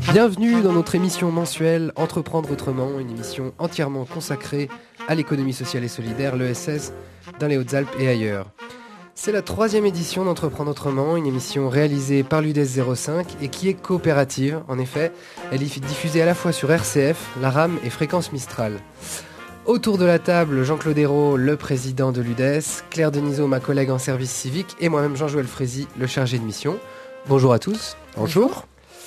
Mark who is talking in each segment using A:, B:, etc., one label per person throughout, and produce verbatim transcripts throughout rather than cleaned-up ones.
A: Bienvenue dans notre émission mensuelle Entreprendre autrement, une émission entièrement consacrée à l'économie sociale et solidaire, l'E S S, dans les Hautes-Alpes et ailleurs. C'est la troisième édition d'Entreprendre autrement, une émission réalisée par l'U D E S zéro cinq et qui est coopérative. En effet, elle est diffusée à la fois sur R C F, la RAM et Fréquence Mistral. Autour de la table, Jean-Claude Hérault, le président de l'U D E S, Claire Denisot, ma collègue en service civique, et moi-même Jean-Joël Frézy, le chargé de mission. Bonjour à tous.
B: Bonjour.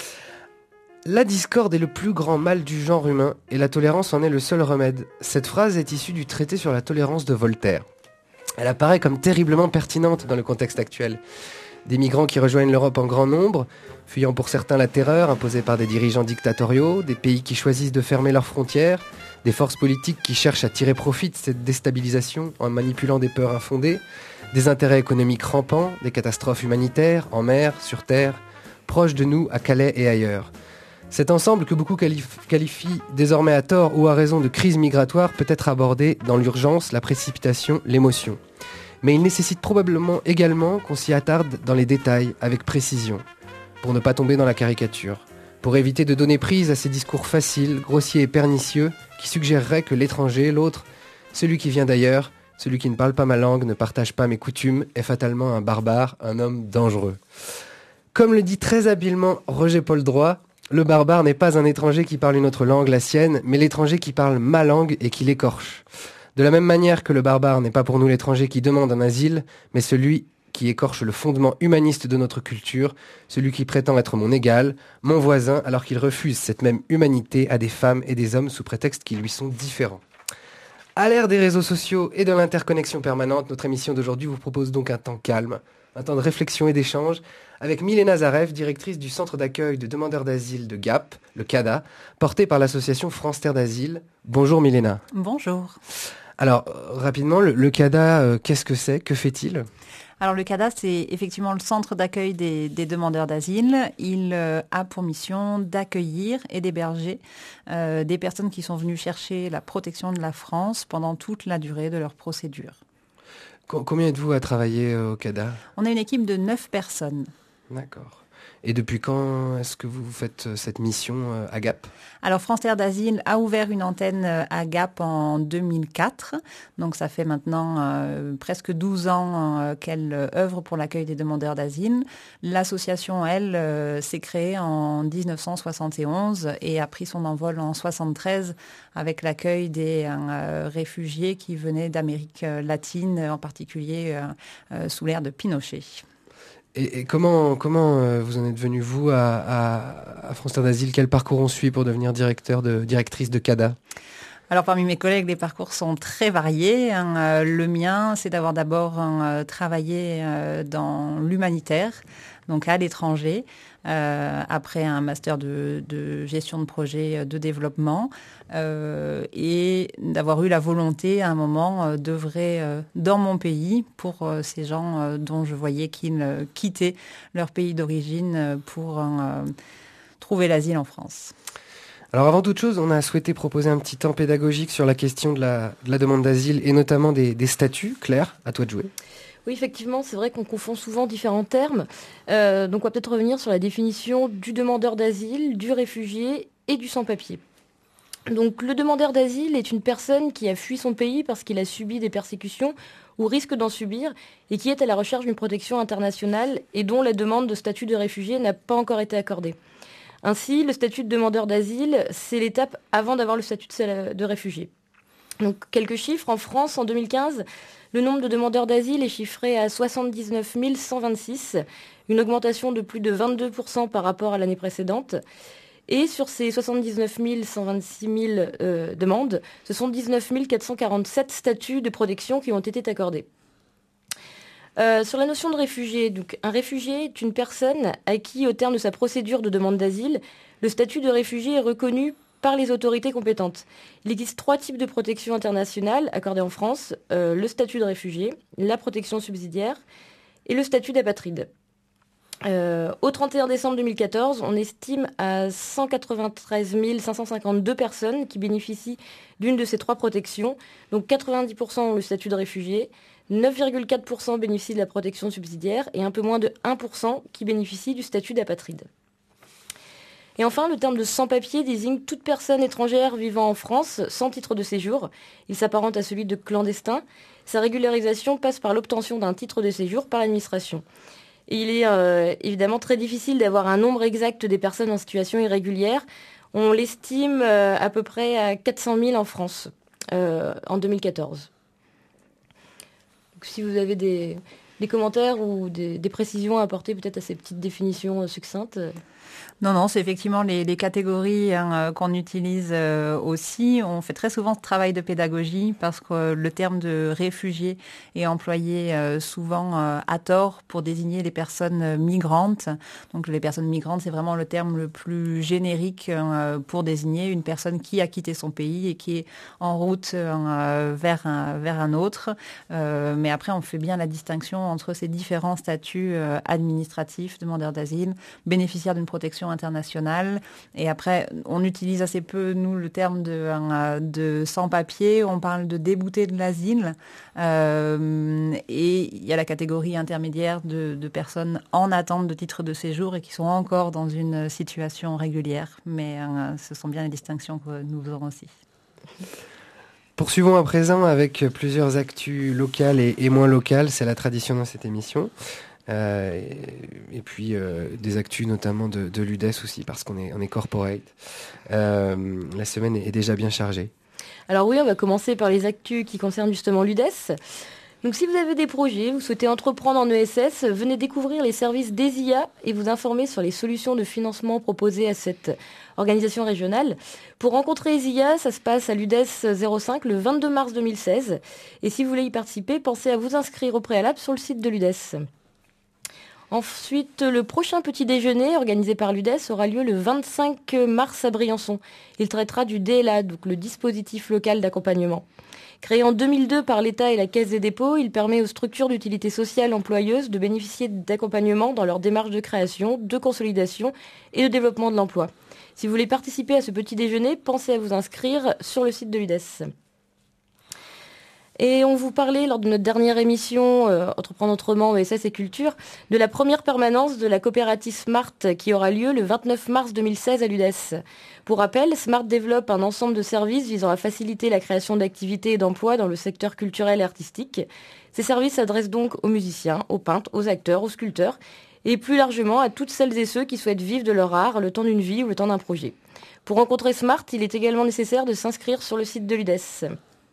A: La discorde est le plus grand mal du genre humain et la tolérance en est le seul remède. Cette phrase est issue du traité sur la tolérance de Voltaire. Elle apparaît comme terriblement pertinente dans le contexte actuel. Des migrants qui rejoignent l'Europe en grand nombre, fuyant pour certains la terreur imposée par des dirigeants dictatoriaux, des pays qui choisissent de fermer leurs frontières, des forces politiques qui cherchent à tirer profit de cette déstabilisation en manipulant des peurs infondées, des intérêts économiques rampants, des catastrophes humanitaires, en mer, sur terre, proches de nous, à Calais et ailleurs. Cet ensemble que beaucoup qualif- qualifient désormais à tort ou à raison de crise migratoire peut être abordé dans l'urgence, la précipitation, l'émotion. Mais il nécessite probablement également qu'on s'y attarde dans les détails, avec précision, pour ne pas tomber dans la caricature, pour éviter de donner prise à ces discours faciles, grossiers et pernicieux qui suggéreraient que l'étranger, l'autre, celui qui vient d'ailleurs, celui qui ne parle pas ma langue, ne partage pas mes coutumes, est fatalement un barbare, un homme dangereux. Comme le dit très habilement Roger-Paul Droit, le barbare n'est pas un étranger qui parle une autre langue, la sienne, mais l'étranger qui parle ma langue et qui l'écorche. De la même manière que le barbare n'est pas pour nous l'étranger qui demande un asile, mais celui qui écorche le fondement humaniste de notre culture, celui qui prétend être mon égal, mon voisin, alors qu'il refuse cette même humanité à des femmes et des hommes sous prétexte qu'ils lui sont différents. À l'ère des réseaux sociaux et de l'interconnexion permanente, notre émission d'aujourd'hui vous propose donc un temps calme, un temps de réflexion et d'échange, avec Milena Zarev, directrice du centre d'accueil de demandeurs d'asile de Gap, le CADA, porté par l'association France Terre d'Asile. Bonjour Milena.
B: Bonjour.
A: Alors, rapidement, le, le CADA, euh, qu'est-ce que c'est? Que fait-il?
B: Alors le CADA, c'est effectivement le centre d'accueil des, des demandeurs d'asile. Il euh, a pour mission d'accueillir et d'héberger euh, des personnes qui sont venues chercher la protection de la France pendant toute la durée de leur procédure.
A: Co- combien êtes-vous à travailler euh, au CADA?
B: On a une équipe de neuf personnes.
A: D'accord. Et depuis quand est-ce que vous faites cette mission euh, à Gap?
B: Alors France Terre d'Asile a ouvert une antenne à Gap en deux mille quatre. Donc ça fait maintenant euh, presque douze ans euh, qu'elle œuvre pour l'accueil des demandeurs d'asile. L'association, elle, euh, s'est créée en dix-neuf cent soixante et onze et a pris son envol en soixante-treize avec l'accueil des euh, réfugiés qui venaient d'Amérique latine, en particulier euh, euh, sous l'ère de Pinochet.
A: Et, et comment, comment euh, vous en êtes venu, vous, à, à, à France Terre d'Asile? Quel parcours on suit pour devenir directeur de, directrice de CADA?
B: Alors parmi mes collègues, les parcours sont très variés. Hein. Euh, le mien, c'est d'avoir d'abord euh, travaillé euh, dans l'humanitaire, donc à l'étranger, euh, après un master de, de gestion de projet de développement, euh, et d'avoir eu la volonté à un moment euh, d'œuvrer euh, dans mon pays pour euh, ces gens euh, dont je voyais qu'ils euh, quittaient leur pays d'origine euh, pour euh, trouver l'asile en France.
A: Alors avant toute chose, on a souhaité proposer un petit temps pédagogique sur la question de la, de la demande d'asile et notamment des, des statuts. Claire, à toi de jouer.
C: Oui, effectivement, c'est vrai qu'on confond souvent différents termes. Euh, donc on va peut-être revenir sur la définition du demandeur d'asile, du réfugié et du sans-papier. Donc le demandeur d'asile est une personne qui a fui son pays parce qu'il a subi des persécutions ou risque d'en subir et qui est à la recherche d'une protection internationale et dont la demande de statut de réfugié n'a pas encore été accordée. Ainsi, le statut de demandeur d'asile, c'est l'étape avant d'avoir le statut de, de réfugié. Donc, quelques chiffres. En France, en deux mille quinze, le nombre de demandeurs d'asile est chiffré à soixante-dix-neuf mille cent vingt-six, une augmentation de plus de vingt-deux pour cent par rapport à l'année précédente. Et sur ces soixante-dix-neuf mille cent vingt-six mille euh, demandes, ce sont dix-neuf mille quatre cent quarante-sept statuts de protection qui ont été accordés. Euh, sur la notion de réfugié, donc un réfugié est une personne à qui, au terme de sa procédure de demande d'asile, le statut de réfugié est reconnu par les autorités compétentes. Il existe trois types de protection internationale accordée en France, euh, le statut de réfugié, la protection subsidiaire et le statut d'apatride. Euh, au trente et un décembre deux mille quatorze, on estime à cent quatre-vingt-treize mille cinq cent cinquante-deux personnes qui bénéficient d'une de ces trois protections. Donc quatre-vingt-dix pour cent ont le statut de réfugié, neuf virgule quatre pour cent bénéficient de la protection subsidiaire et un peu moins de un pour cent qui bénéficient du statut d'apatride. Et enfin, le terme de sans-papier désigne toute personne étrangère vivant en France sans titre de séjour. Il s'apparente à celui de clandestin. Sa régularisation passe par l'obtention d'un titre de séjour par l'administration. Et il est euh, évidemment très difficile d'avoir un nombre exact des personnes en situation irrégulière. On l'estime euh, à peu près à quatre cent mille en France euh, en deux mille quatorze. Donc, si vous avez des, des commentaires ou des, des précisions à apporter peut-être à ces petites définitions euh, succinctes. Euh...
B: Non, non, c'est effectivement les, les catégories hein, qu'on utilise euh, aussi. On fait très souvent ce travail de pédagogie parce que le terme de réfugié est employé euh, souvent euh, à tort pour désigner les personnes migrantes. Donc les personnes migrantes, c'est vraiment le terme le plus générique euh, pour désigner une personne qui a quitté son pays et qui est en route euh, vers, un, vers un autre. Euh, mais après, on fait bien la distinction entre ces différents statuts euh, administratifs, demandeurs d'asile, bénéficiaires d'une protection internationale. Et après, on utilise assez peu, nous, le terme de, de sans-papier. On parle de déboutés de l'asile. Euh, et il y a la catégorie intermédiaire de, de personnes en attente de titre de séjour et qui sont encore dans une situation régulière. Mais euh, ce sont bien les distinctions que nous faisons aussi.
A: Poursuivons à présent avec plusieurs actus locales et, et moins locales. C'est la tradition dans cette émission. Euh, et, et puis euh, des actus notamment de, de l'U D E S aussi parce qu'on est, on est corporate. Euh, la semaine est, est déjà bien chargée.
C: Alors oui, on va commencer par les actus qui concernent justement l'U D E S. Donc si vous avez des projets, vous souhaitez entreprendre en E S S, venez découvrir les services d'E S I A et vous informer sur les solutions de financement proposées à cette organisation régionale. Pour rencontrer E S I A, ça se passe à l'U D E S zéro cinq le vingt-deux mars deux mille seize. Et si vous voulez y participer, pensez à vous inscrire au préalable sur le site de l'U D E S. Ensuite, le prochain petit déjeuner organisé par l'U D E S aura lieu le vingt-cinq mars à Briançon. Il traitera du D L A, donc le dispositif local d'accompagnement. Créé en deux mille deux par l'État et la Caisse des dépôts, il permet aux structures d'utilité sociale employeuses de bénéficier d'accompagnement dans leur démarche de création, de consolidation et de développement de l'emploi. Si vous voulez participer à ce petit déjeuner, pensez à vous inscrire sur le site de l'U D E S. Et on vous parlait lors de notre dernière émission, euh, Entreprendre autrement, E S S et Culture, de la première permanence de la coopérative Smart qui aura lieu le vingt-neuf mars deux mille seize à l'U D E S. Pour rappel, Smart développe un ensemble de services visant à faciliter la création d'activités et d'emplois dans le secteur culturel et artistique. Ces services s'adressent donc aux musiciens, aux peintres, aux acteurs, aux sculpteurs et plus largement à toutes celles et ceux qui souhaitent vivre de leur art le temps d'une vie ou le temps d'un projet. Pour rencontrer Smart, il est également nécessaire de s'inscrire sur le site de l'U D E S.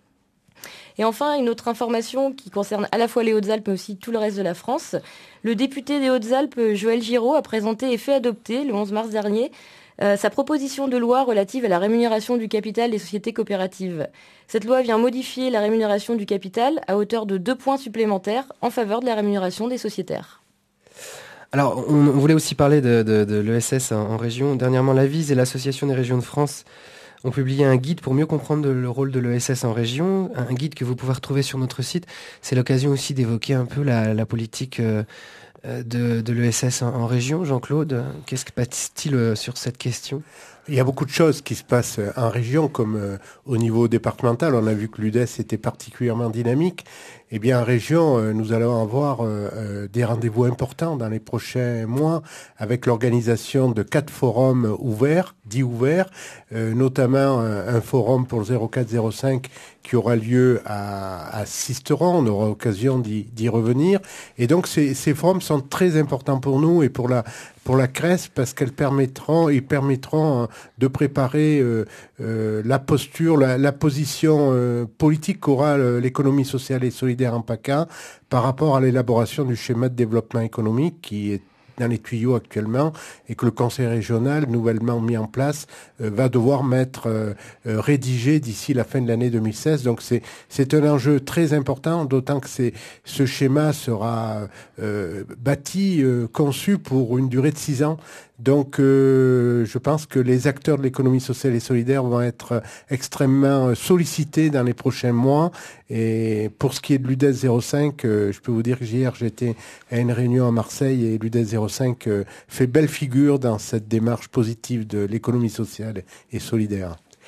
C: Et enfin, une autre information qui concerne à la fois les Hautes-Alpes mais aussi tout le reste de la France. Le député des Hautes-Alpes, Joël Giraud, a présenté et fait adopter le onze mars dernier euh, sa proposition de loi relative à la rémunération du capital des sociétés coopératives. Cette loi vient modifier la rémunération du capital à hauteur de deux points supplémentaires en faveur de la rémunération des sociétaires.
A: Alors, on, on voulait aussi parler de, de, de l'E S S en, en région. Dernièrement, l'Avise et l'Association des régions de France ont publié un guide pour mieux comprendre le rôle de l'E S S en région, un guide que vous pouvez retrouver sur notre site. C'est l'occasion aussi d'évoquer un peu la, la politique euh, de, de l'E S S en, en région. Jean-Claude, qu'est-ce que passe-t-il sur cette question ?
D: Il y a beaucoup de choses qui se passent en région, comme euh, au niveau départemental. On a vu que l'U D E S était particulièrement dynamique. Eh bien, en région, euh, nous allons avoir euh, euh, des rendez-vous importants dans les prochains mois avec l'organisation de quatre forums ouverts, dits ouverts, euh, notamment euh, un forum pour le zéro quatre zéro cinq qui aura lieu à, à Sisteron. On aura l'occasion d'y, d'y revenir. Et donc, ces, ces forums sont très importants pour nous et pour la pour la C R E S parce qu'elles permettront, ils permettront de préparer euh, euh, la posture, la, la position euh, politique qu'aura l'économie sociale et solidaire en PACA par rapport à l'élaboration du schéma de développement économique qui est dans les tuyaux actuellement et que le conseil régional nouvellement mis en place euh, va devoir mettre euh, euh, rédigé d'ici la fin de l'année deux mille seize. Donc c'est c'est un enjeu très important, d'autant que c'est ce schéma sera euh, bâti, euh, conçu pour une durée de six ans. Donc, euh, je pense que les acteurs de l'économie sociale et solidaire vont être extrêmement sollicités dans les prochains mois. Et pour ce qui est de l'U D E S zéro cinq, euh, je peux vous dire que hier, j'étais à une réunion à Marseille et l'U D E S zéro cinq euh, fait belle figure dans cette démarche positive de l'économie sociale et solidaire.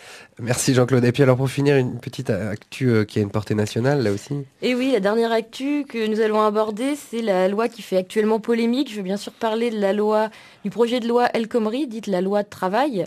A: Merci Jean-Claude. Et puis alors pour finir, une petite actu euh, qui a une portée nationale là aussi.
C: Et oui, la dernière actu que nous allons aborder, c'est la loi qui fait actuellement polémique. Je veux bien sûr parler de la loi, du projet de loi El Khomri, dite la loi de travail,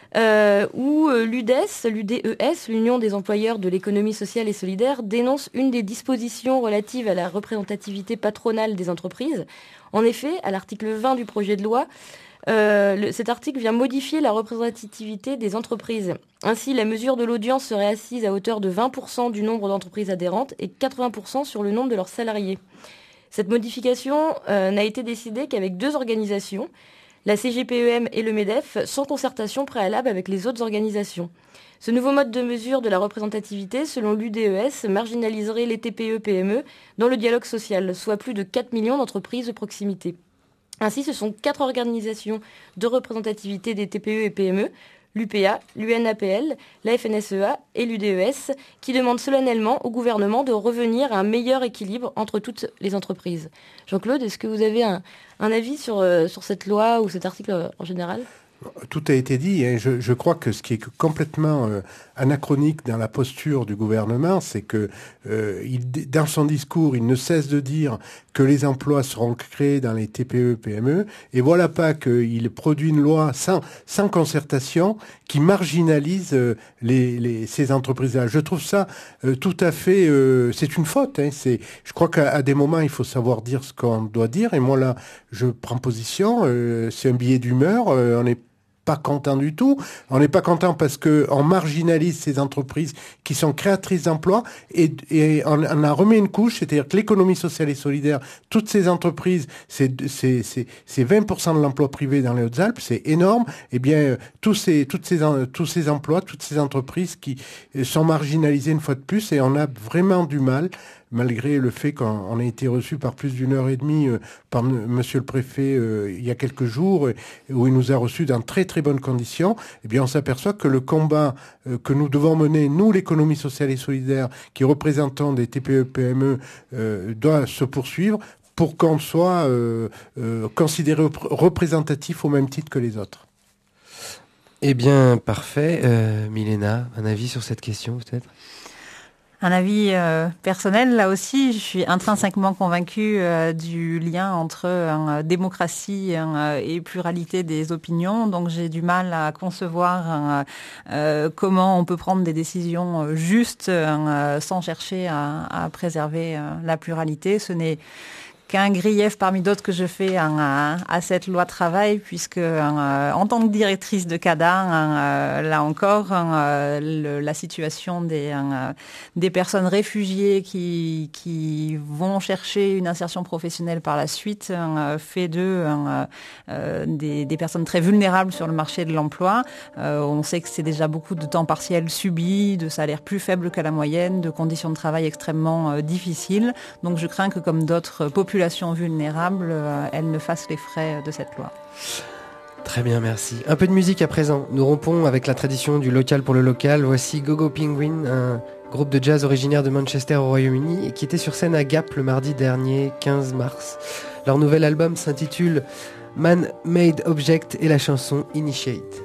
C: euh, où euh, l'U D E S, l'U D E S, l'Union des employeurs de l'économie sociale et solidaire, dénonce une des dispositions relatives à la représentativité patronale des entreprises. En effet, à l'article vingt du projet de loi, Euh, le, cet article vient modifier la représentativité des entreprises. Ainsi, la mesure de l'audience serait assise à hauteur de vingt pour cent du nombre d'entreprises adhérentes et quatre-vingts pour cent sur le nombre de leurs salariés. Cette modification euh, n'a été décidée qu'avec deux organisations, la C G P E M et le MEDEF, sans concertation préalable avec les autres organisations. Ce nouveau mode de mesure de la représentativité, selon l'U D E S, marginaliserait les T P E P M E dans le dialogue social, soit plus de quatre millions d'entreprises de proximité. Ainsi, ce sont quatre organisations de représentativité des T P E et P M E, l'U P A, l'U N A P L, la F N S E A et l'U D E S, qui demandent solennellement au gouvernement de revenir à un meilleur équilibre entre toutes les entreprises. Jean-Claude, est-ce que vous avez un, un avis sur, euh, sur cette loi ou cet article en général ?
D: Tout a été dit. Hein. Je, je crois que ce qui est complètement euh, anachronique dans la posture du gouvernement, c'est que euh, il, dans son discours, il ne cesse de dire que les emplois seront créés dans les T P E P M E, et voilà pas qu'il produit une loi sans, sans concertation qui marginalise euh, les, les, ces entreprises-là. Je trouve ça euh, tout à fait... Euh, c'est une faute. Hein. C'est, je crois qu'à à des moments, il faut savoir dire ce qu'on doit dire, et moi là, je prends position. Euh, c'est un billet d'humeur. Euh, on est pas content du tout. On n'est pas content parce que on marginalise ces entreprises qui sont créatrices d'emplois et, et on, on en remet une couche, c'est-à-dire que l'économie sociale et solidaire, toutes ces entreprises, c'est, c'est, c'est, c'est vingt pour cent de l'emploi privé dans les Hautes-Alpes, c'est énorme. Eh bien, tous ces, toutes ces, tous ces emplois, toutes ces entreprises qui sont marginalisées une fois de plus, et on a vraiment du mal, malgré le fait qu'on a été reçu par plus d'une heure et demie euh, par m- monsieur le préfet euh, il y a quelques jours, euh, où il nous a reçus dans très très bonnes conditions, eh bien on s'aperçoit que le combat euh, que nous devons mener, nous l'économie sociale et solidaire, qui représentons des T P E P M E, euh, doit se poursuivre pour qu'on soit euh, euh, considéré rep- représentatif au même titre que les autres.
A: Eh bien, parfait. Euh, Milena, un avis sur cette question peut-être ?
B: Un avis euh, personnel, là aussi, je suis intrinsèquement convaincue euh, du lien entre euh, démocratie euh, et pluralité des opinions. Donc j'ai du mal à concevoir euh, comment on peut prendre des décisions justes euh, sans chercher à, à préserver euh, la pluralité. Ce n'est qu'un grief parmi d'autres que je fais hein, à, à cette loi travail, puisque hein, en tant que directrice de CADA, hein, là encore, hein, le, la situation des, hein, des personnes réfugiées qui, qui vont chercher une insertion professionnelle par la suite hein, fait d'eux hein, euh, des, des personnes très vulnérables sur le marché de l'emploi. Euh, on sait que c'est déjà beaucoup de temps partiel subi, de salaires plus faibles que la moyenne, de conditions de travail extrêmement euh, difficiles. Donc je crains que comme d'autres populations vulnérables, euh, elles ne fassent les frais de cette loi.
A: Très bien, merci. Un peu de musique à présent. Nous rompons avec la tradition du local pour le local. Voici Gogo Penguin, un groupe de jazz originaire de Manchester au Royaume-Uni et qui était sur scène à Gap le mardi dernier, quinze mars. Leur nouvel album s'intitule Man Made Object et la chanson Initiate.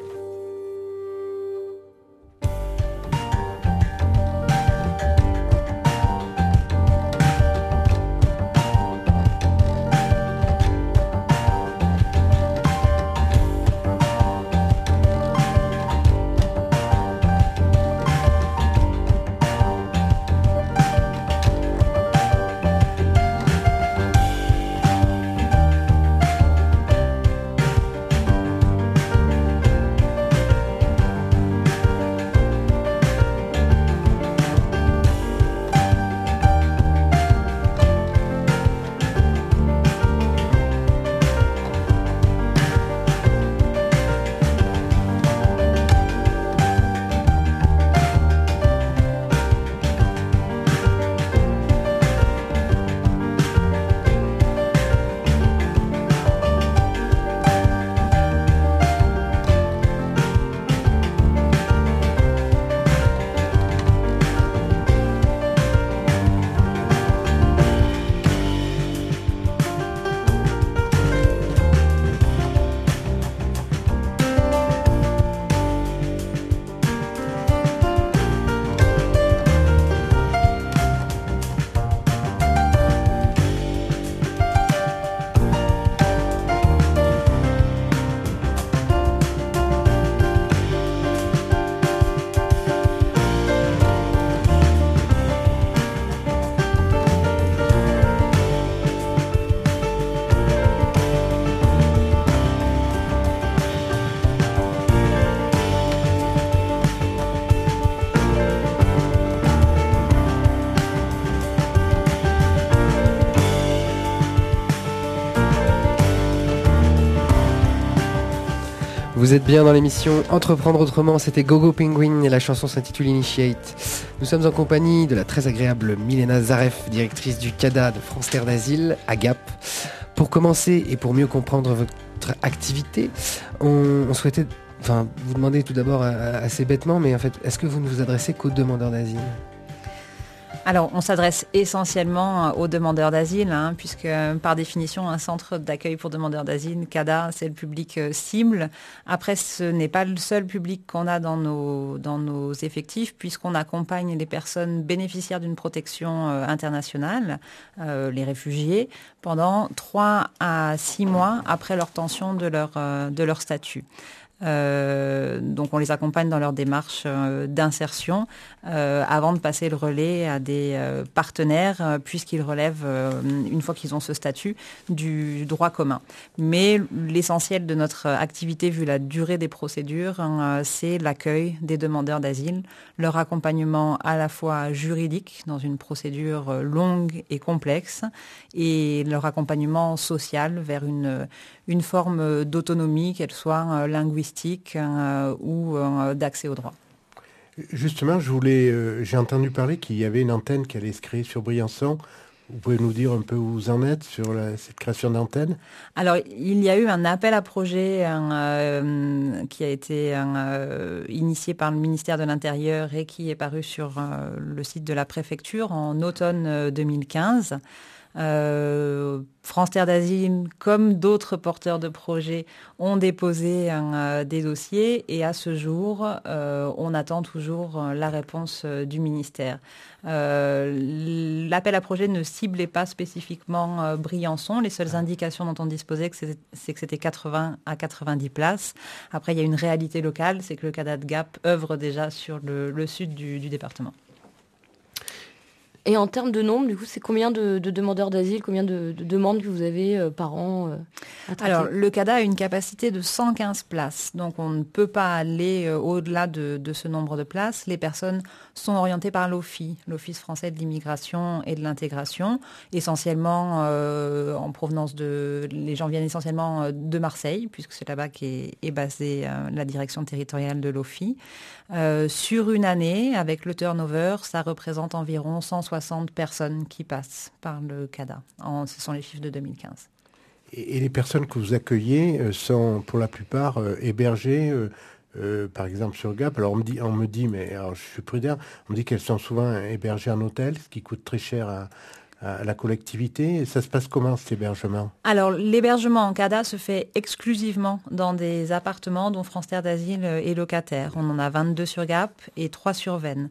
A: Vous êtes bien dans l'émission Entreprendre autrement, c'était Gogo Penguin et la chanson s'intitule Initiate. Nous sommes en compagnie de la très agréable Milena Zaref, directrice du CADA de France Terre d'Asile à Gap. Pour commencer et pour mieux comprendre votre activité, on, on souhaitait enfin, vous demander tout d'abord assez bêtement, mais en fait, est-ce que vous ne vous adressez qu'aux demandeurs d'asile ?
B: Alors, on s'adresse essentiellement aux demandeurs d'asile, hein, puisque par définition, un centre d'accueil pour demandeurs d'asile, CADA, c'est le public euh, cible. Après, ce n'est pas le seul public qu'on a dans nos, dans nos effectifs, puisqu'on accompagne les personnes bénéficiaires d'une protection euh, internationale, euh, les réfugiés, pendant trois à six mois après l'obtention de leur, euh, de leur statut. Euh, donc on les accompagne dans leur démarche euh, d'insertion euh, avant de passer le relais à des euh, partenaires euh, puisqu'ils relèvent, euh, une fois qu'ils ont ce statut, du droit commun. Mais l'essentiel de notre activité, vu la durée des procédures, hein, c'est l'accueil des demandeurs d'asile, leur accompagnement à la fois juridique dans une procédure longue et complexe et leur accompagnement social vers une, une forme d'autonomie, qu'elle soit linguistique Euh, ou euh, d'accès au droit.
D: Justement, je voulais, euh, j'ai entendu parler qu'il y avait une antenne qui allait se créer sur Briançon. Vous pouvez nous dire un peu où vous en êtes sur la, cette création d'antenne ?
B: Alors, il y a eu un appel à projet un, euh, qui a été un, euh, initié par le ministère de l'Intérieur et qui est paru sur euh, le site de la préfecture en automne euh, deux mille quinze. Euh, France Terre d'Asile, comme d'autres porteurs de projets, ont déposé un, euh, des dossiers et à ce jour, euh, on attend toujours euh, la réponse euh, du ministère. Euh, l'appel à projet ne ciblait pas spécifiquement euh, Briançon. Les seules indications dont on disposait, que c'est, c'est que c'était quatre-vingts à quatre-vingt-dix places. Après, il y a une réalité locale, c'est que le CADA de Gap œuvre déjà sur le, le sud du, du département.
C: Et en termes de nombre, du coup, c'est combien de, de demandeurs d'asile, combien de, de demandes que vous avez euh, par an euh, à traiter ?
B: Alors, le CADA a une capacité de cent quinze places, donc on ne peut pas aller euh, au-delà de, de ce nombre de places. Les personnes sont orientées par l'O F I, l'Office français de l'immigration et de l'intégration, essentiellement euh, en provenance de... Les gens viennent essentiellement de Marseille, puisque c'est là-bas qu'est est basée euh, la direction territoriale de l'O F I. Euh, sur une année, avec le turnover, ça représente environ cent soixante personnes qui passent par le CADA. En, ce sont les chiffres de deux mille quinze.
D: Et, et les personnes que vous accueillez euh, sont pour la plupart euh, hébergées, euh, euh, par exemple sur Gap. Alors on me dit, on me dit, mais alors je suis prudent, on me dit qu'elles sont souvent hébergées en hôtel, ce qui coûte très cher à, à la collectivité. Et ça se passe comment cet hébergement ?
B: Alors l'hébergement en CADA se fait exclusivement dans des appartements dont France Terre d'Asile est locataire. On en a vingt-deux sur Gap et trois sur Vennes.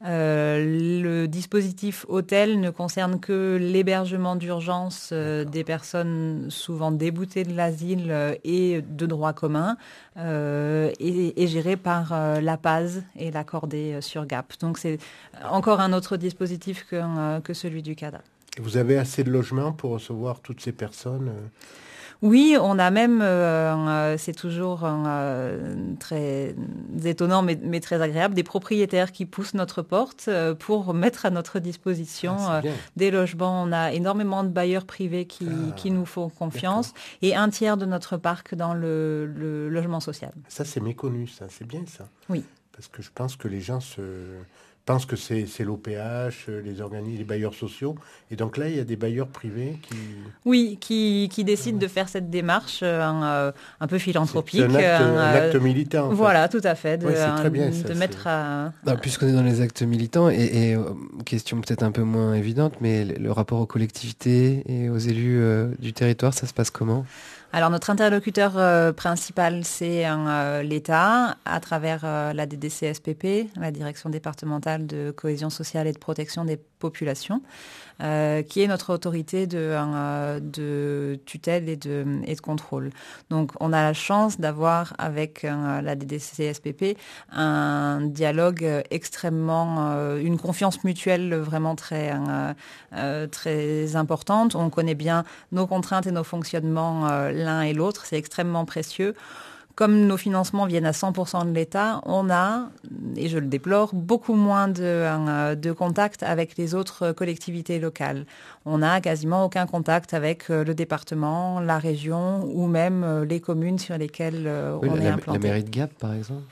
B: Euh, le dispositif hôtel ne concerne que l'hébergement d'urgence euh, des personnes souvent déboutées de l'asile euh, et de droit commun euh, et, et géré par euh, la P A S et la Cordée euh, sur Gap. Donc c'est encore un autre dispositif que, euh, que celui du CADA.
D: Vous avez assez de logements pour recevoir toutes ces personnes ?
B: Oui, on a même, euh, c'est toujours euh, très étonnant mais, mais très agréable, des propriétaires qui poussent notre porte euh, pour mettre à notre disposition ah, euh, des logements. On a énormément de bailleurs privés qui, ah, qui nous font confiance d'accord. Et un tiers de notre parc dans le, le logement social.
D: Ça, c'est méconnu, ça. C'est bien, ça.
B: Oui.
D: Parce que je pense que les gens se... pensent que c'est, c'est l'O P H, les organismes, les bailleurs sociaux. Et donc là, il y a des bailleurs privés qui...
B: Oui, qui, qui décident ouais. de faire cette démarche un, un peu philanthropique.
D: C'est un acte, un, un acte militant. En fait.
B: Voilà, tout à fait. De,
D: ouais, c'est très bien,
B: de
D: ça,
B: mettre
D: c'est...
B: à...
A: Non, puisqu'on est dans les actes militants, et, et euh, question peut-être un peu moins évidente, mais le, le rapport aux collectivités et aux élus euh, du territoire, ça se passe comment ?
B: Alors notre interlocuteur euh, principal, c'est euh, l'État, à travers euh, la D D C S P P, la Direction départementale de cohésion sociale et de protection des populations, euh, qui est notre autorité de, euh, de tutelle et de, et de contrôle. Donc on a la chance d'avoir avec euh, la D D C S P P un dialogue extrêmement, euh, une confiance mutuelle vraiment très, euh, euh, très importante. On connaît bien nos contraintes et nos fonctionnements euh, l'un et l'autre, c'est extrêmement précieux. Comme nos financements viennent à cent pour cent de l'État, on a et je le déplore, beaucoup moins de, euh, de contact avec les autres collectivités locales. On n'a quasiment aucun contact avec euh, le département, la région ou même euh, les communes sur lesquelles euh,
A: oui,
B: on
A: la,
B: est implanté.
A: La mairie de Gap, par exemple.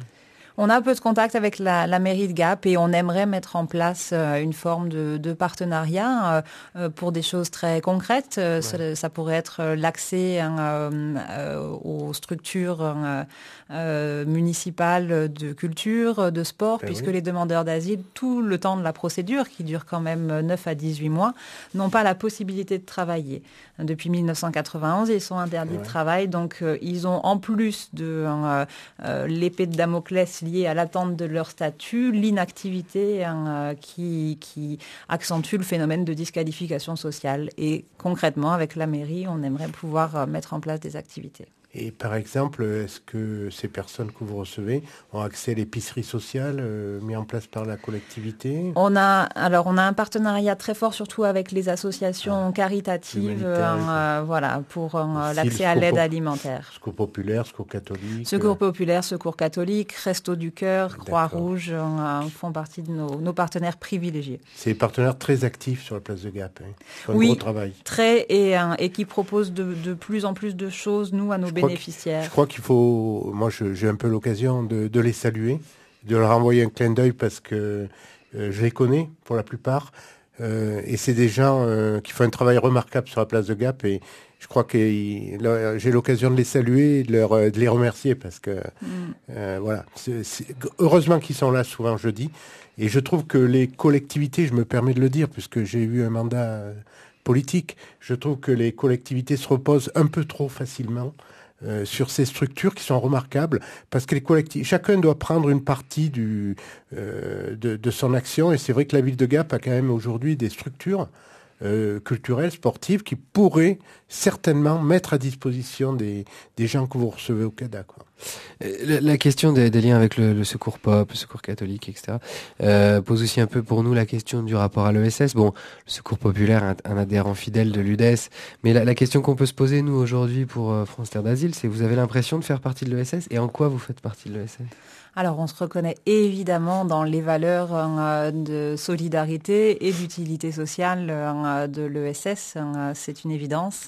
B: On a un peu de contact avec la, la mairie de Gap et on aimerait mettre en place euh, une forme de, de partenariat euh, pour des choses très concrètes. Euh, ouais. ça, ça pourrait être l'accès hein, euh, aux structures euh, euh, municipales de culture, de sport, ben puisque oui. les demandeurs d'asile, tout le temps de la procédure, qui dure quand même neuf à dix-huit mois, n'ont pas la possibilité de travailler. Depuis mille neuf cent quatre-vingt-onze, ils sont interdits ouais. de travail, donc euh, ils ont en plus de euh, euh, l'épée de Damoclès liée à l'attente de leur statut, l'inactivité hein, euh, qui, qui accentue le phénomène de disqualification sociale. Et concrètement, avec la mairie, on aimerait pouvoir euh, mettre en place des activités.
D: Et par exemple, est-ce que ces personnes que vous recevez ont accès à l'épicerie sociale euh, mis en place par la collectivité ?
B: On a, alors on a un partenariat très fort, surtout avec les associations ah, caritatives, euh, voilà, pour euh, l'accès à l'aide alimentaire.
D: Secours populaire, secours catholique.
B: Secours populaire, secours catholique, Restos du Cœur, Croix-Rouge euh, font partie de nos, nos partenaires privilégiés.
D: C'est des partenaires très actifs sur la place de Gap. Hein. Ils font
B: oui,
D: un gros travail.
B: Très et, euh, et qui proposent de, de plus en plus de choses nous à nos bénéficiaires.
D: Je crois qu'il faut, moi je, j'ai un peu l'occasion de, de les saluer, de leur envoyer un clin d'œil parce que euh, je les connais pour la plupart euh, et c'est des gens euh, qui font un travail remarquable sur la place de Gap et je crois que là, j'ai l'occasion de les saluer et de, leur, de les remercier parce que mm. euh, voilà, c'est, c'est, heureusement qu'ils sont là souvent jeudi et je trouve que les collectivités, je me permets de le dire puisque j'ai eu un mandat politique, je trouve que les collectivités se reposent un peu trop facilement Euh, sur ces structures qui sont remarquables parce que les collectifs, chacun doit prendre une partie du, euh, de, de son action et c'est vrai que la ville de Gap a quand même aujourd'hui des structures euh, culturelles, sportives qui pourraient certainement mettre à disposition des, des gens que vous recevez au CADA, quoi.
A: La, la question des, des liens avec le, le secours pop, le secours catholique, et cetera euh, pose aussi un peu pour nous la question du rapport à l'E S S. Bon, le secours populaire, un, un adhérent fidèle de l'U D E S, mais la, la question qu'on peut se poser nous aujourd'hui pour euh, France Terre d'Asile, c'est vous avez l'impression de faire partie de l'E S S et en quoi vous faites partie de l'E S S ?
B: Alors, on se reconnaît évidemment dans les valeurs euh, de solidarité et d'utilité sociale euh, de l'E S S, euh, c'est une évidence.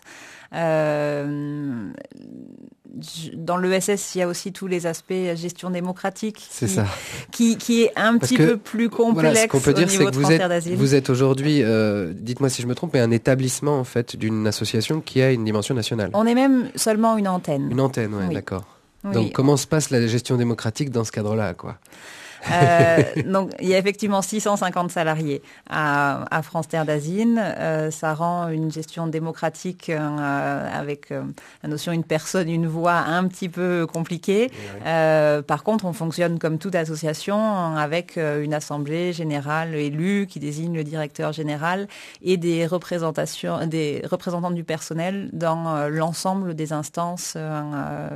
B: Euh, dans l'E S S, il y a aussi tous les aspects gestion démocratique
A: c'est
B: qui,
A: ça.
B: Qui, qui est un
A: Parce
B: petit
A: que,
B: peu plus complexe
A: voilà, ce qu'on peut
B: au
A: dire,
B: niveau
A: c'est que
B: de
A: vous
B: France Terre
A: êtes,
B: d'Asile.
A: vous êtes aujourd'hui, euh, dites-moi si je me trompe, mais un établissement en fait d'une association qui a une dimension nationale.
B: On est même seulement une antenne.
A: Une antenne, ouais,
B: oui.
A: D'accord.
B: Oui.
A: Donc comment se passe la gestion démocratique dans ce cadre-là, quoi ?
B: Euh, donc, il y a effectivement six cent cinquante salariés à, à France Terre d'Asile. Euh, ça rend une gestion démocratique euh, avec euh, la notion une personne, une voix un petit peu compliquée. Oui. Euh, par contre, on fonctionne comme toute association avec euh, une assemblée générale élue qui désigne le directeur général et des représentations, des représentants du personnel dans euh, l'ensemble des instances euh,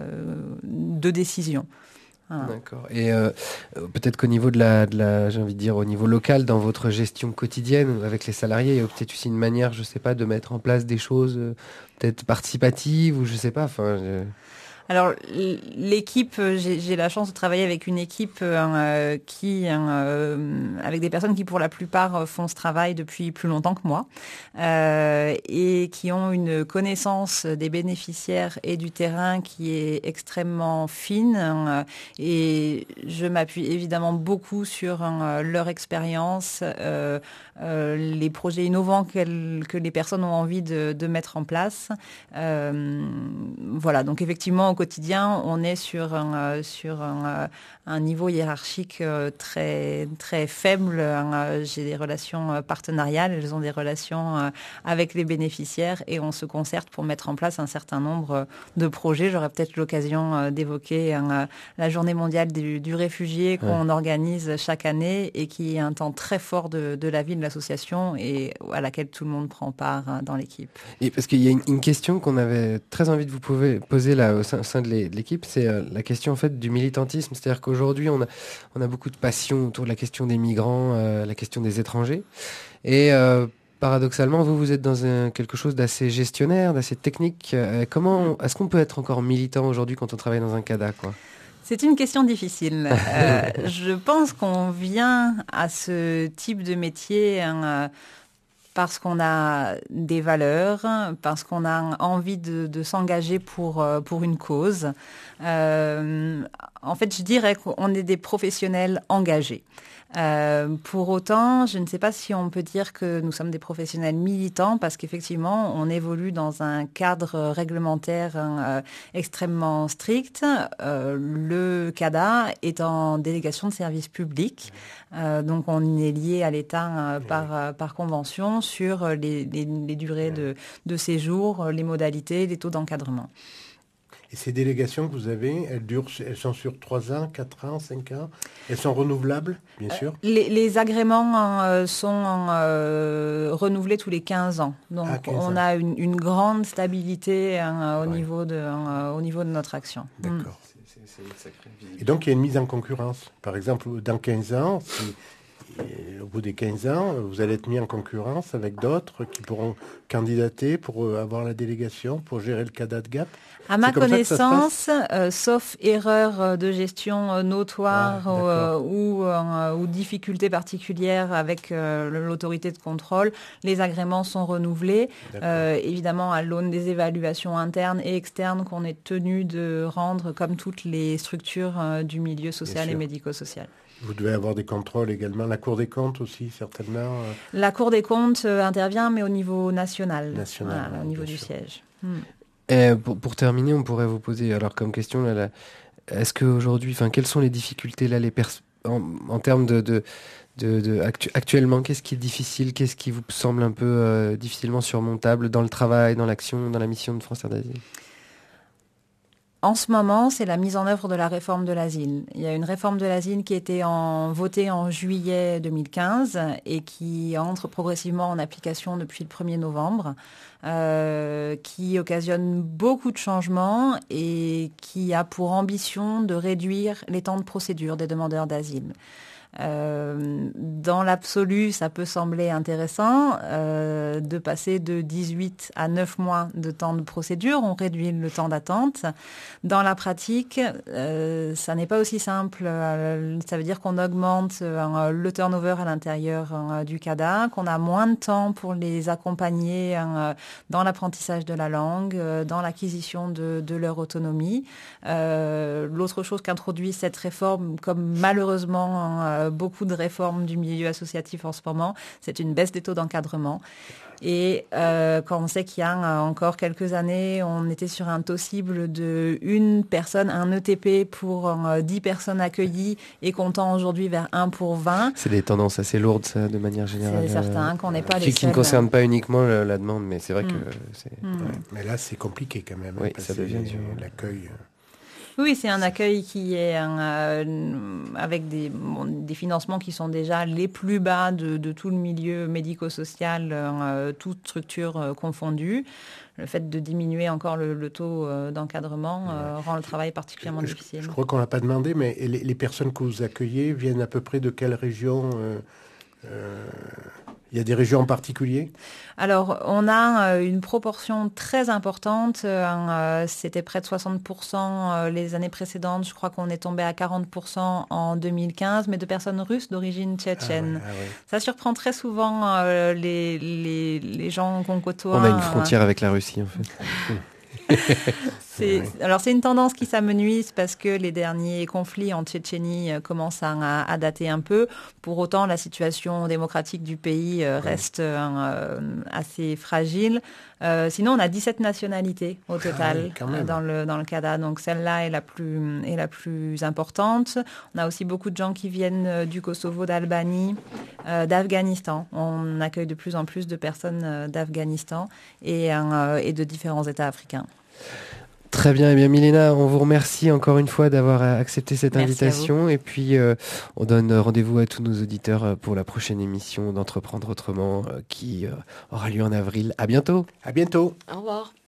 B: de décision.
A: Ah. D'accord. Et euh, peut-être qu'au niveau de la, de la, j'ai envie de dire, au niveau local, dans votre gestion quotidienne avec les salariés, il y a peut-être aussi une manière, je sais pas, de mettre en place des choses euh, peut-être participatives ou je sais pas. Enfin. Je...
B: Alors l'équipe, j'ai, j'ai la chance de travailler avec une équipe euh, qui, euh, avec des personnes qui pour la plupart font ce travail depuis plus longtemps que moi euh, et qui ont une connaissance des bénéficiaires et du terrain qui est extrêmement fine. Euh, et je m'appuie évidemment beaucoup sur euh, leur expérience, euh, euh, les projets innovants que les personnes ont envie de, de mettre en place. Euh, voilà, donc effectivement, au quotidien, on est sur un, sur un, un niveau hiérarchique très, très faible. J'ai des relations partenariales, elles ont des relations avec les bénéficiaires et on se concerte pour mettre en place un certain nombre de projets. J'aurai peut-être l'occasion d'évoquer un, la journée mondiale du, du réfugié qu'on ouais. organise chaque année et qui est un temps très fort de, de la vie de l'association et à laquelle tout le monde prend part dans l'équipe.
A: Et parce qu'il y a une, une question qu'on avait très envie de vous poser là au sein, au sein de l'équipe, c'est euh, la question en fait du militantisme. C'est-à-dire qu'aujourd'hui, on a, on a beaucoup de passion autour de la question des migrants, euh, la question des étrangers. Et euh, paradoxalement, vous, vous êtes dans un, quelque chose d'assez gestionnaire, d'assez technique. Euh, comment, est-ce qu'on peut être encore militant aujourd'hui quand on travaille dans un CADA, quoi ?
B: C'est une question difficile. Euh, je pense qu'on vient à ce type de métier hein, parce qu'on a des valeurs, parce qu'on a envie de, de s'engager pour, pour une cause. Euh, en fait, je dirais qu'on est des professionnels engagés. Euh, pour autant, je ne sais pas si on peut dire que nous sommes des professionnels militants parce qu'effectivement, on évolue dans un cadre réglementaire euh, extrêmement strict. Euh, le C A D A est en délégation de service public, euh, donc on est lié à l'État euh, par, euh, par convention sur les, les, les durées de, de séjour, les modalités, les taux d'encadrement.
D: Et ces délégations que vous avez, elles durent, elles sont sur trois ans, quatre ans, cinq ans. Elles sont renouvelables, bien sûr.
B: Euh, les, les agréments euh, sont euh, renouvelés tous les quinze ans. Donc ah, quinze on ans. a une, une grande stabilité hein, au, ouais. niveau de, hein, au niveau de notre action.
D: D'accord. Mm. C'est, c'est une sacrée visibilité. Et donc il y a une mise en concurrence. Par exemple, dans quinze ans, si, et au bout des quinze ans, vous allez être mis en concurrence avec d'autres qui pourront candidater pour avoir la délégation, pour gérer le C A D A de Gap.
B: À ma connaissance, euh, sauf erreur de gestion notoire ah, ou, euh, ou, ou difficultés particulières avec euh, l'autorité de contrôle, les agréments sont renouvelés, euh, évidemment à l'aune des évaluations internes et externes qu'on est tenu de rendre comme toutes les structures euh, du milieu social et médico-social.
D: Vous devez avoir des contrôles également. La Cour des comptes aussi, certainement.
B: La Cour des comptes euh, intervient, mais au niveau national,
D: national
B: voilà,
D: ouais,
B: au niveau du
D: sûr.
B: siège. Hmm.
A: Et pour, pour terminer, on pourrait vous poser alors comme question, là, là, est-ce qu'aujourd'hui, enfin, quelles sont les difficultés là, les pers- en, en termes de, de, de, de actu- actuellement, qu'est-ce qui est difficile, qu'est-ce qui vous semble un peu euh, difficilement surmontable dans le travail, dans l'action, dans la mission de France Terre d'Asile ?
B: En ce moment, c'est la mise en œuvre de la réforme de l'asile. Il y a une réforme de l'asile qui a été en, votée en juillet deux mille quinze et qui entre progressivement en application depuis le premier novembre, euh, qui occasionne beaucoup de changements et qui a pour ambition de réduire les temps de procédure des demandeurs d'asile. Euh, dans l'absolu, ça peut sembler intéressant euh, de passer de dix-huit à neuf mois de temps de procédure. On réduit le temps d'attente. Dans la pratique, euh, ça n'est pas aussi simple. Euh, ça veut dire qu'on augmente euh, le turnover à l'intérieur euh, du C A D A, qu'on a moins de temps pour les accompagner euh, dans l'apprentissage de la langue, euh, dans l'acquisition de, de leur autonomie. Euh, l'autre chose qu'introduit cette réforme, comme malheureusement euh, beaucoup de réformes du milieu associatif en ce moment, c'est une baisse des taux d'encadrement. Et euh, quand on sait qu'il y a euh, encore quelques années, on était sur un taux cible de une personne, un E T P pour euh, dix personnes accueillies et qu'on tend aujourd'hui vers un pour vingt.
A: C'est des tendances assez lourdes, ça, de manière générale.
B: C'est certain qu'on n'est pas
A: euh,
B: les
A: qui,
B: seuls.
A: Qui ne concerne pas uniquement la, la demande, mais c'est vrai
B: mmh.
A: que c'est...
B: Mmh.
D: Ouais, mais là, c'est compliqué quand même.
A: Oui, ça devient dur.
D: L'accueil...
B: Oui, c'est un accueil qui est un, euh, avec des, bon, des financements qui sont déjà les plus bas de, de tout le milieu médico-social, euh, toute structure euh, confondue. Le fait de diminuer encore le, le taux euh, d'encadrement euh, ouais. rend le travail particulièrement
D: je,
B: difficile.
D: Je crois qu'on l'a pas demandé, mais les, les personnes que vous accueillez viennent à peu près de quelle région euh, euh... Il y a des régions en particulier ?
B: Alors, on a euh, une proportion très importante. Euh, c'était près de soixante pour cent euh, les années précédentes. Je crois qu'on est tombé à quarante pour cent en deux mille quinze, mais de personnes russes d'origine tchétchène. Ah ouais, ah ouais. Ça surprend très souvent euh, les, les, les gens qu'on côtoie.
A: On a une frontière euh... avec la Russie, en fait.
B: C'est, alors c'est une tendance qui s'amenuise parce que les derniers conflits en Tchétchénie euh, commencent à, à dater un peu. Pour autant, la situation démocratique du pays euh, reste euh, assez fragile. Euh, sinon, on a dix-sept nationalités au total ah oui, euh, dans le dans le C A D A. Donc celle-là est la plus est la plus importante. On a aussi beaucoup de gens qui viennent euh, du Kosovo, d'Albanie, euh, d'Afghanistan. On accueille de plus en plus de personnes euh, d'Afghanistan et euh, et de différents États africains.
A: Très bien, eh bien Milena, on vous remercie encore une fois d'avoir accepté cette
B: Merci
A: invitation et puis euh, on donne rendez-vous à tous nos auditeurs pour la prochaine émission d'Entreprendre Autrement euh, qui euh, aura lieu en avril. À bientôt.
D: À bientôt.
C: Au revoir.